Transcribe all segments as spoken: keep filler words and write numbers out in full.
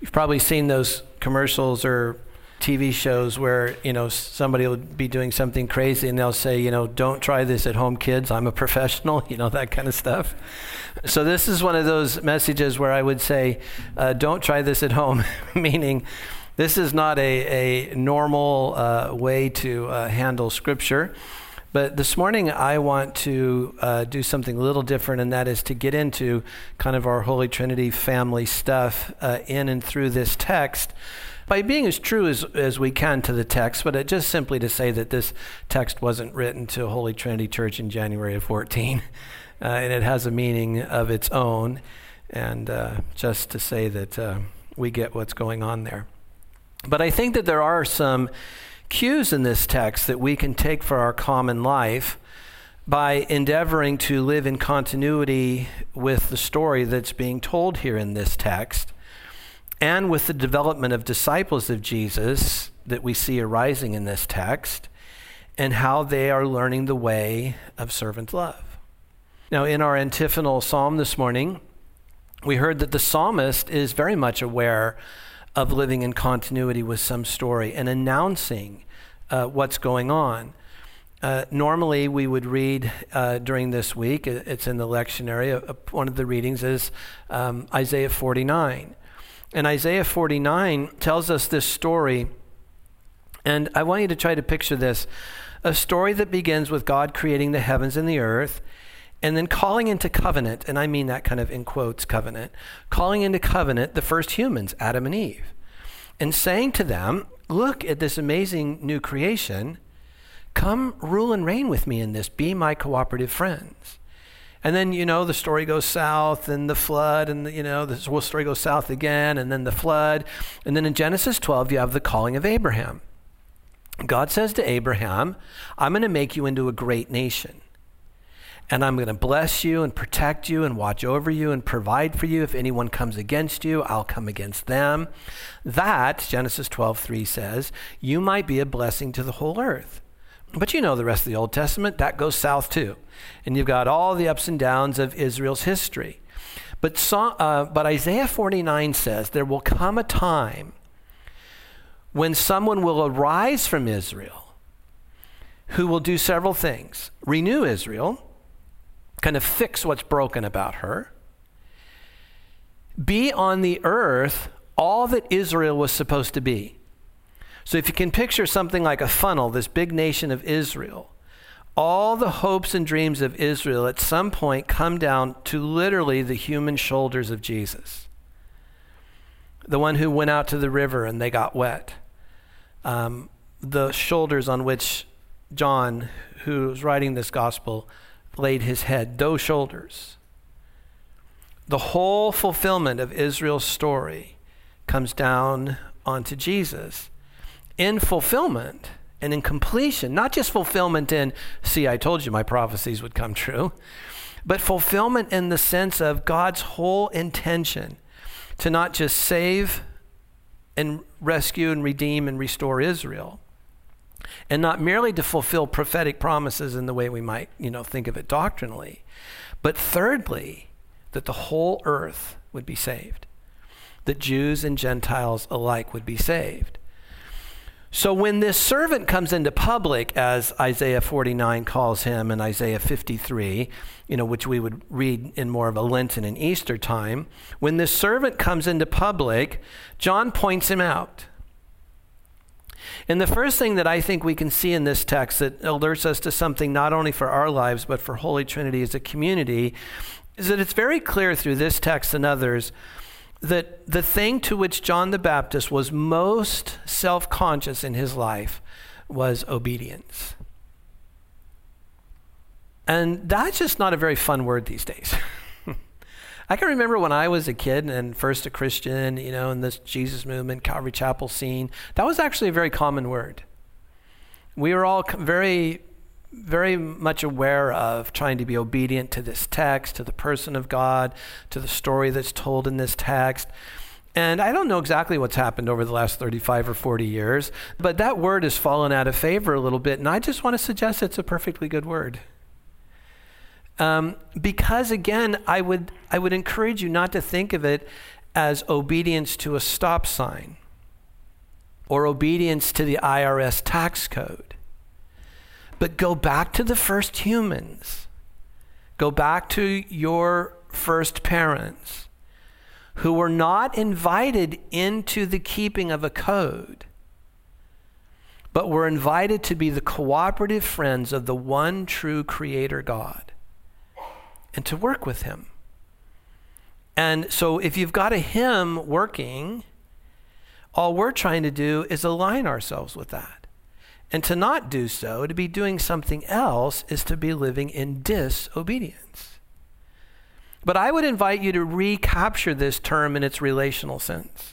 You've probably seen those commercials or T V shows where, you know, somebody will be doing something crazy and they'll say, you know, don't try this at home, kids. I'm a professional, you know, that kind of stuff. So this is one of those messages where I would say, uh, don't try this at home, meaning this is not a, a normal uh, way to uh, handle Scripture. But this morning I want to uh, do something a little different, and that is to get into kind of our Holy Trinity family stuff uh, in and through this text, by being as true as, as we can to the text, but it just simply to say that this text wasn't written to Holy Trinity Church in January of fourteen, uh, and it has a meaning of its own, and uh, just to say that uh, we get what's going on there. But I think that there are some cues in this text that we can take for our common life by endeavoring to live in continuity with the story that's being told here in this text, and with the development of disciples of Jesus that we see arising in this text, and how they are learning the way of servant love. Now, in our antiphonal psalm this morning, we heard that the psalmist is very much aware of living in continuity with some story and announcing uh, what's going on. Uh, normally, we would read uh, during this week, it's in the lectionary, uh, one of the readings is um, Isaiah forty-nine. And Isaiah forty-nine tells us this story, and I want you to try to picture this, a story that begins with God creating the heavens and the earth, and then calling into covenant, and I mean that kind of in quotes, covenant, calling into covenant the first humans, Adam and Eve, and saying to them, look at this amazing new creation, come rule and reign with me in this, be my cooperative friends. And then, you know, the story goes south and the flood, and, the, you know, the whole story goes south again, and then the flood. And then in Genesis twelve, you have the calling of Abraham. God says to Abraham, I'm going to make you into a great nation. And I'm going to bless you and protect you and watch over you and provide for you. If anyone comes against you, I'll come against them. That, Genesis twelve three says, you might be a blessing to the whole earth. But you know the rest of the Old Testament, that goes south too. And you've got all the ups and downs of Israel's history. But, so, uh, but Isaiah forty-nine says there will come a time when someone will arise from Israel who will do several things. Renew Israel, kind of fix what's broken about her. Be on the earth all that Israel was supposed to be. So if you can picture something like a funnel, this big nation of Israel, all the hopes and dreams of Israel at some point come down to literally the human shoulders of Jesus. The one who went out to the river and they got wet. Um, the shoulders on which John, who was writing this gospel, laid his head, those shoulders. The whole fulfillment of Israel's story comes down onto Jesus. In fulfillment and in completion, not just fulfillment in, see, I told you my prophecies would come true, but fulfillment in the sense of God's whole intention to not just save and rescue and redeem and restore Israel, and not merely to fulfill prophetic promises in the way we might, you know, think of it doctrinally, but thirdly, that the whole earth would be saved, that Jews and Gentiles alike would be saved. So when this servant comes into public, as Isaiah forty-nine calls him, and Isaiah fifty-three, you know, which we would read in more of a Lenten and Easter time, when this servant comes into public, John points him out. And the first thing that I think we can see in this text that alerts us to something not only for our lives, but for Holy Trinity as a community, is that it's very clear through this text and others that the thing to which John the Baptist was most self-conscious in his life was obedience. And that's just not a very fun word these days. I can remember when I was a kid and first a Christian, you know, in this Jesus movement, Calvary Chapel scene, that was actually a very common word. We were all very, very much aware of trying to be obedient to this text, to the person of God, to the story that's told in this text. And I don't know exactly what's happened over the last thirty-five or forty years, but that word has fallen out of favor a little bit, and I just want to suggest it's a perfectly good word. Um, because again, I would I would encourage you not to think of it as obedience to a stop sign or obedience to the I R S tax code. But go back to the first humans. Go back to your first parents who were not invited into the keeping of a code, but were invited to be the cooperative friends of the one true Creator God and to work with him. And so if you've got a hymn working, all we're trying to do is align ourselves with that. And to not do so, to be doing something else, is to be living in disobedience. But I would invite you to recapture this term in its relational sense,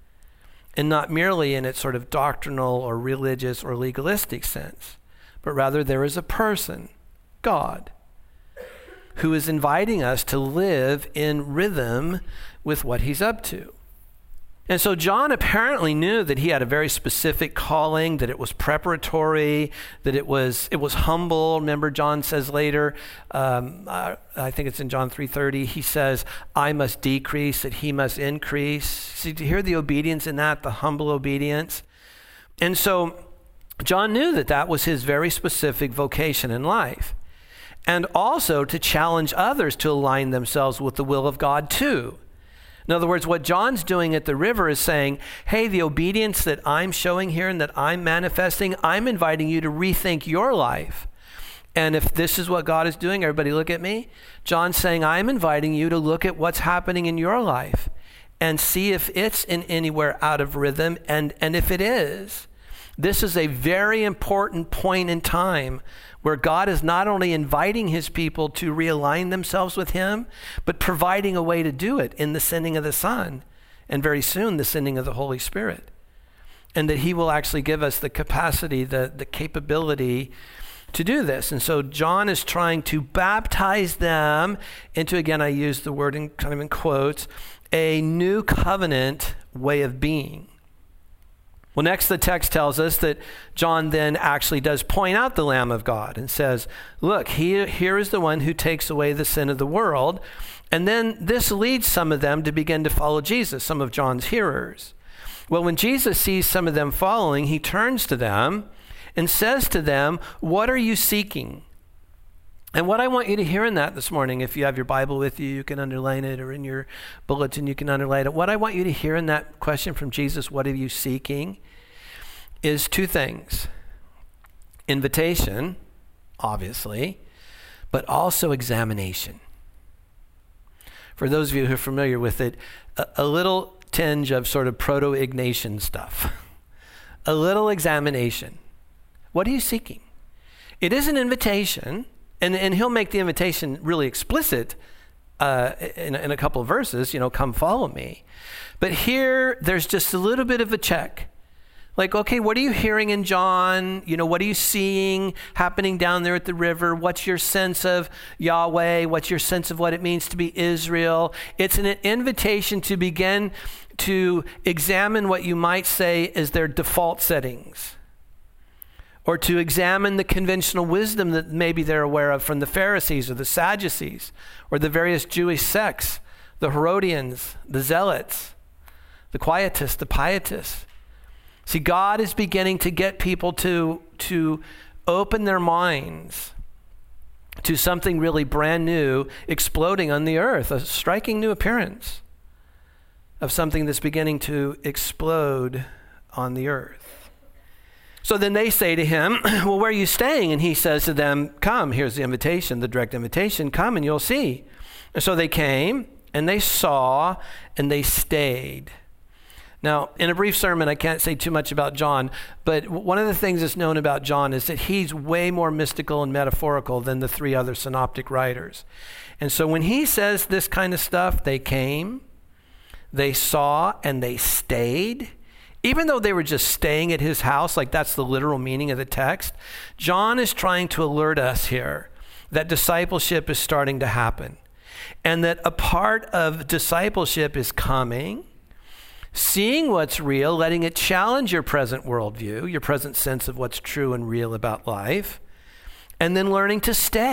and not merely in its sort of doctrinal or religious or legalistic sense, but rather there is a person, God, who is inviting us to live in rhythm with what he's up to. And so John apparently knew that he had a very specific calling, that it was preparatory, that it was it was humble. Remember, John says later, um, uh, I think it's in John three thirty, he says, I must decrease, that he must increase. See, to hear the obedience in that, the humble obedience. And so John knew that that was his very specific vocation in life. And also to challenge others to align themselves with the will of God too. In other words, what John's doing at the river is saying, hey, the obedience that I'm showing here and that I'm manifesting, I'm inviting you to rethink your life. And if this is what God is doing, everybody look at me. John's saying, I'm inviting you to look at what's happening in your life and see if it's in anywhere out of rhythm. And, and if it is, this is a very important point in time where God is not only inviting his people to realign themselves with him, but providing a way to do it in the sending of the Son, and very soon the sending of the Holy Spirit. And that he will actually give us the capacity, the, the capability to do this. And so John is trying to baptize them into, again, I use the word in kind of in quotes, a new covenant way of being. Well, next the text tells us that John then actually does point out the Lamb of God and says, look, he, here is the one who takes away the sin of the world. And then this leads some of them to begin to follow Jesus, some of John's hearers. Well, when Jesus sees some of them following, he turns to them and says to them, what are you seeking? And what I want you to hear in that this morning, if you have your Bible with you, you can underline it, or in your bulletin, you can underline it. What I want you to hear in that question from Jesus, what are you seeking, is two things. Invitation, obviously, but also examination. For those of you who are familiar with it, a, a little tinge of sort of proto-Ignatian stuff. A little examination. What are you seeking? It is an invitation. And, and he'll make the invitation really explicit uh, in, in a couple of verses, you know, come follow me. But here, there's just a little bit of a check. Like, okay, what are you hearing in John? You know, what are you seeing happening down there at the river? What's your sense of Yahweh? What's your sense of what it means to be Israel? It's an invitation to begin to examine what you might say is their default settings, or to examine the conventional wisdom that maybe they're aware of from the Pharisees or the Sadducees or the various Jewish sects, the Herodians, the Zealots, the Quietists, the Pietists. See, God is beginning to get people to, to open their minds to something really brand new exploding on the earth, a striking new appearance of something that's beginning to explode on the earth. So then they say to him, well, where are you staying? And he says to them, come, here's the invitation, the direct invitation, come and you'll see. And so they came and they saw and they stayed. Now, in a brief sermon, I can't say too much about John, but one of the things that's known about John is that he's way more mystical and metaphorical than the three other synoptic writers. And so when he says this kind of stuff, they came, they saw, and they stayed. Even though they were just staying at his house, like that's the literal meaning of the text, John is trying to alert us here that discipleship is starting to happen, and that a part of discipleship is coming, seeing what's real, letting it challenge your present worldview, your present sense of what's true and real about life, and then learning to stay.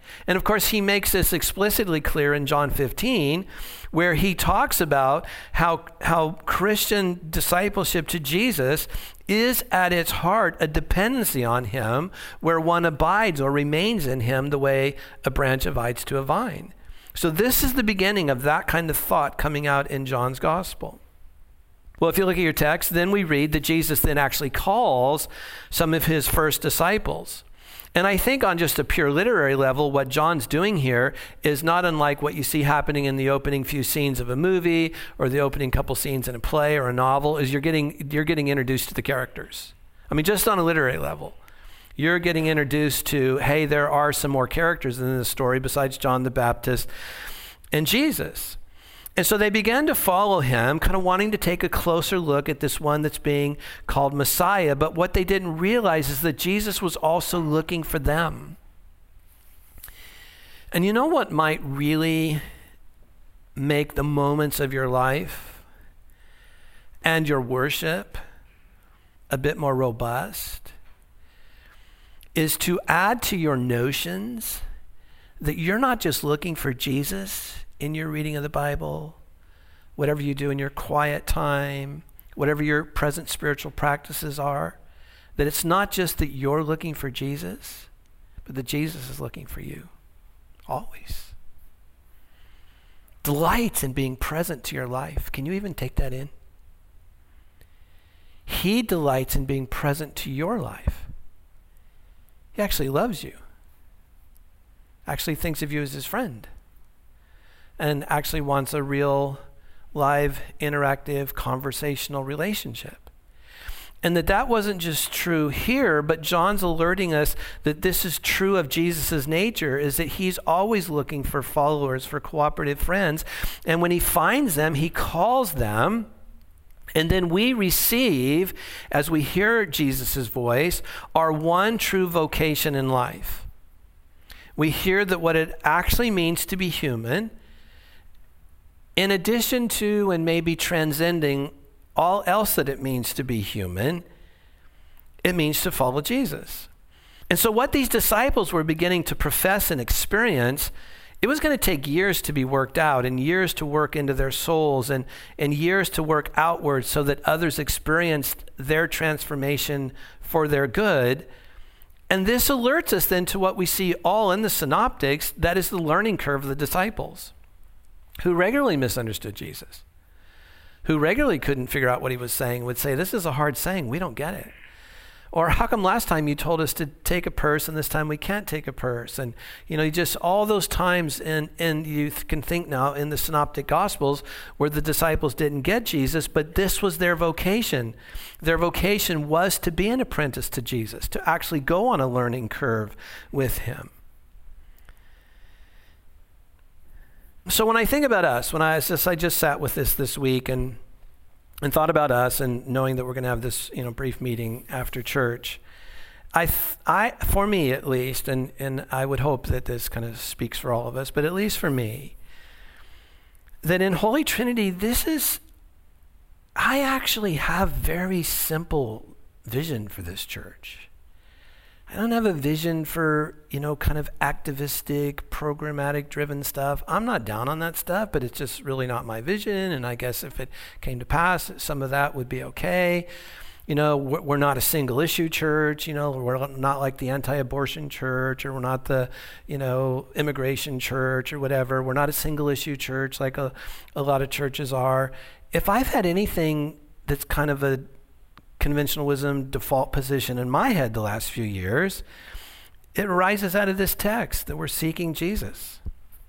And of course, he makes this explicitly clear in John fifteen, where he talks about how, how Christian discipleship to Jesus is at its heart a dependency on him, where one abides or remains in him the way a branch abides to a vine. So this is the beginning of that kind of thought coming out in John's gospel. Well, if you look at your text, then we read that Jesus then actually calls some of his first disciples. And I think on just a pure literary level, what John's doing here is not unlike what you see happening in the opening few scenes of a movie or the opening couple scenes in a play or a novel, is you're getting you're getting introduced to the characters. I mean, just on a literary level. You're getting introduced to, hey, there are some more characters in this story besides John the Baptist and Jesus. And so they began to follow him, kind of wanting to take a closer look at this one that's being called Messiah. But what they didn't realize is that Jesus was also looking for them. And you know what might really make the moments of your life and your worship a bit more robust? Is to add to your notions that you're not just looking for Jesus in your reading of the Bible, whatever you do in your quiet time, whatever your present spiritual practices are, that it's not just that you're looking for Jesus, but that Jesus is looking for you, always. Delights in being present to your life. Can you even take that in? He delights in being present to your life. He actually loves you, actually thinks of you as his friend, and actually wants a real, live, interactive, conversational relationship. And that that wasn't just true here, but John's alerting us that this is true of Jesus' nature, is that he's always looking for followers, for cooperative friends. And when he finds them, he calls them. And then we receive, as we hear Jesus' voice, our one true vocation in life. We hear that what it actually means to be human, in addition to and maybe transcending all else that it means to be human, it means to follow Jesus. And so what these disciples were beginning to profess and experience, it was going to take years to be worked out, and years to work into their souls, and, and years to work outwards so that others experienced their transformation for their good. And this alerts us then to what we see all in the synoptics, that is the learning curve of the disciples, who regularly misunderstood Jesus, who regularly couldn't figure out what he was saying, would say, this is a hard saying, we don't get it. Or how come last time you told us to take a purse and this time we can't take a purse? And, you know, just all those times, and, and you th- can think now in the synoptic gospels where the disciples didn't get Jesus, but this was their vocation. Their vocation was to be an apprentice to Jesus, to actually go on a learning curve with him. So when I think about us, when I just, I just sat with this this week and and thought about us, and knowing that we're going to have this, you know, brief meeting after church, I, I, for me at least, and and I would hope that this kind of speaks for all of us, but at least for me, that in Holy Trinity, this is, I actually have very simple vision for this church. I don't have a vision for, you know, kind of activistic, programmatic driven stuff. I'm not down on that stuff, but it's just really not my vision. And I guess if it came to pass, some of that would be okay. You know, we're not a single issue church. You know, we're not like the anti-abortion church, or we're not the, you know, immigration church or whatever. We're not a single issue church like a, a lot of churches are. If I've had anything that's kind of a conventional wisdom default position in my head the last few years, it arises out of this text that we're seeking Jesus.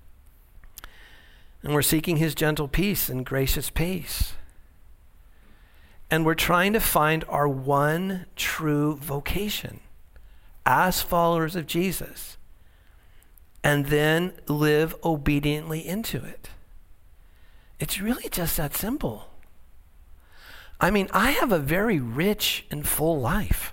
And we're seeking his gentle peace and gracious peace. And we're trying to find our one true vocation as followers of Jesus, and then live obediently into it. It's really just that simple. I mean, I have a very rich and full life.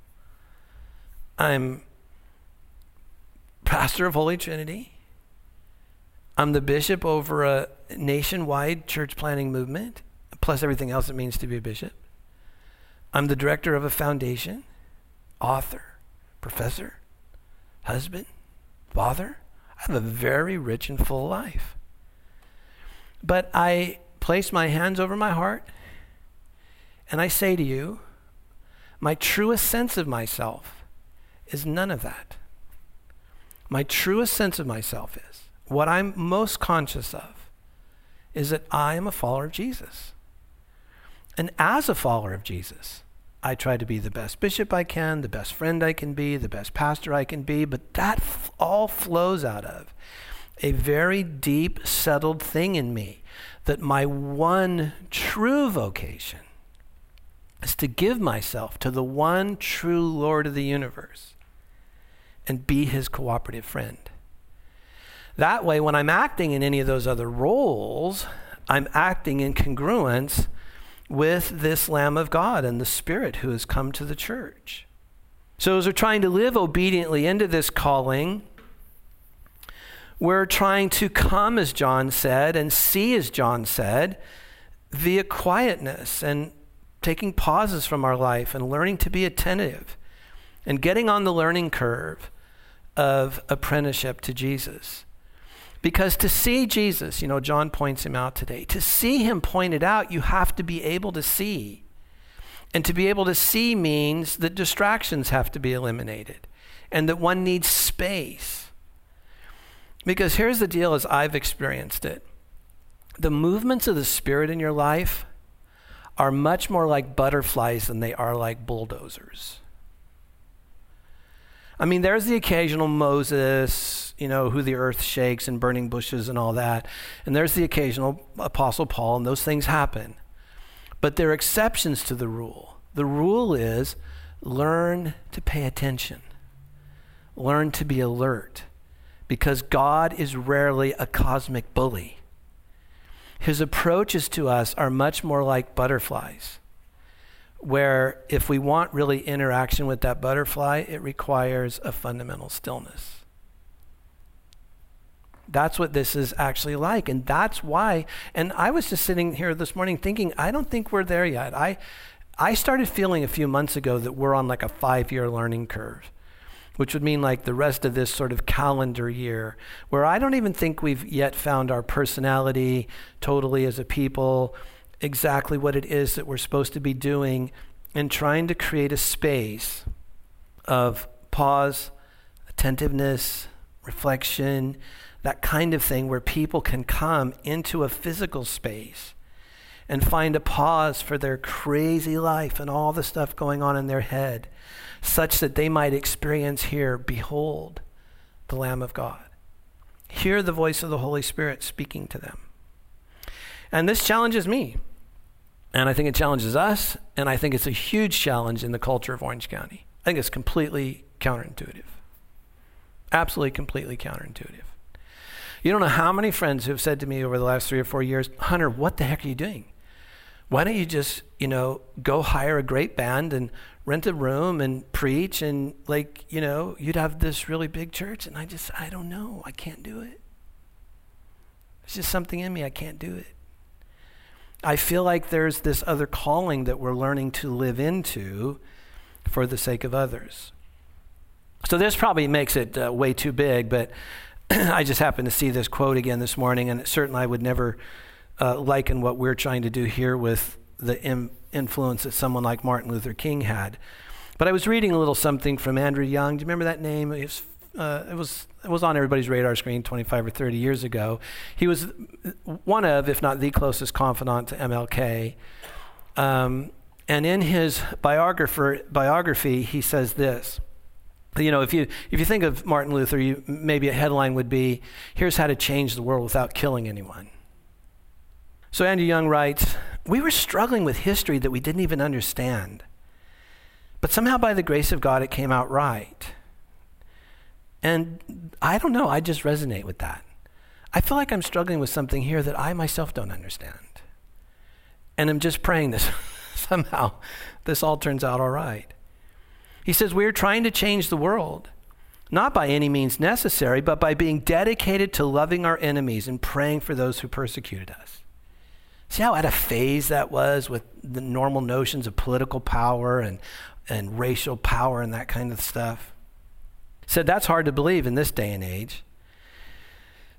I'm pastor of Holy Trinity. I'm the bishop over a nationwide church planting movement, plus everything else it means to be a bishop. I'm the director of a foundation, author, professor, husband, father. I have a very rich and full life. But I place my hands over my heart and I say to you, my truest sense of myself is none of that. My truest sense of myself is, what I'm most conscious of is that I am a follower of Jesus. And as a follower of Jesus, I try to be the best bishop I can, the best friend I can be, the best pastor I can be, but that f- all flows out of a very deep, settled thing in me, that my one true vocation is to give myself to the one true Lord of the universe and be his cooperative friend. That way, when I'm acting in any of those other roles, I'm acting in congruence with this Lamb of God and the Spirit who has come to the church. So as we're trying to live obediently into this calling, we're trying to come, as John said, and see, as John said, via quietness and taking pauses from our life and learning to be attentive and getting on the learning curve of apprenticeship to Jesus. Because to see Jesus, you know, John points him out today, to see him pointed out, you have to be able to see. And to be able to see means that distractions have to be eliminated and that one needs space. Because here's the deal as I've experienced it. The movements of the Spirit in your life are much more like butterflies than they are like bulldozers. I mean, there's the occasional Moses, you know, who the earth shakes and burning bushes and all that. And there's the occasional Apostle Paul, and those things happen. But there are exceptions to the rule. The rule is learn to pay attention. Learn to be alert. Because God is rarely a cosmic bully. His approaches to us are much more like butterflies, where if we want really interaction with that butterfly, it requires a fundamental stillness. That's what this is actually like. And that's why, and I was just sitting here this morning thinking, I don't think we're there yet. I, I started feeling a few months ago that we're on like a five-year learning curve, which would mean like the rest of this sort of calendar year, where I don't even think we've yet found our personality totally as a people, exactly what it is that we're supposed to be doing, and trying to create a space of pause, attentiveness, reflection, that kind of thing where people can come into a physical space and find a pause for their crazy life and all the stuff going on in their head, such that they might experience here, behold, the Lamb of God. Hear the voice of the Holy Spirit speaking to them. And this challenges me. And I think it challenges us. And I think it's a huge challenge in the culture of Orange County. I think it's completely counterintuitive. Absolutely, completely counterintuitive. You don't know how many friends who have said to me over the last three or four years, Hunter, what the heck are you doing? Why don't you just, you know, go hire a great band and rent a room and preach and like, you know, you'd have this really big church. And I just, I don't know. I can't do it. It's just something in me. I can't do it. I feel like there's this other calling that we're learning to live into for the sake of others. So this probably makes it uh, way too big, but I just happened to see this quote again this morning, and certainly I would never uh, liken what we're trying to do here with the im- influence that someone like Martin Luther King had. But I was reading a little something from Andrew Young. Do you remember that name? It was, uh, it was, it was on everybody's radar screen twenty-five or thirty years ago. He was one of, if not the closest confidant to M L K. Um, and in his biographer, biography, he says this. You know, if you if you think of Martin Luther, you, maybe a headline would be, here's how to change the world without killing anyone. So Andrew Young writes, we were struggling with history that we didn't even understand. But somehow by the grace of God, it came out right. And I don't know, I just resonate with that. I feel like I'm struggling with something here that I myself don't understand. And I'm just praying this somehow this all turns out all right. He says, we're trying to change the world, not by any means necessary, but by being dedicated to loving our enemies and praying for those who persecuted us. See how out of phase that was with the normal notions of political power and, and racial power and that kind of stuff? He said, that's hard to believe in this day and age.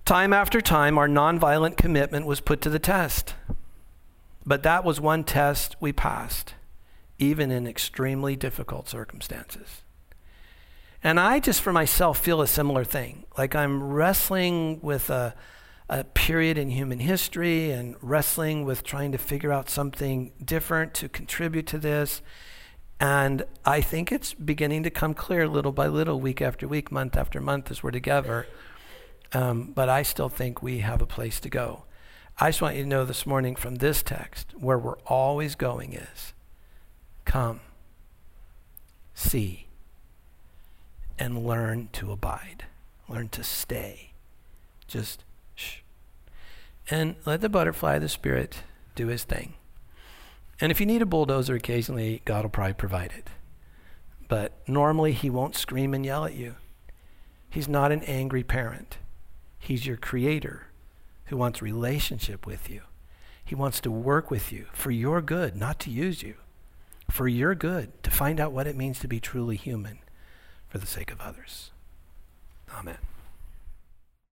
Time after time, our nonviolent commitment was put to the test. But that was one test we passed, even in extremely difficult circumstances. And I just for myself feel a similar thing. Like I'm wrestling with a, a period in human history and wrestling with trying to figure out something different to contribute to this. And I think it's beginning to come clear little by little, week after week, month after month as we're together. Um, but I still think we have a place to go. I just want you to know this morning from this text, where we're always going is, come, see, and learn to abide. Learn to stay. Just shh. And let the butterfly of the Spirit do his thing. And if you need a bulldozer occasionally, God will probably provide it. But normally he won't scream and yell at you. He's not an angry parent. He's your creator who wants relationship with you. He wants to work with you for your good, not to use you. For your good, to find out what it means to be truly human for the sake of others. Amen.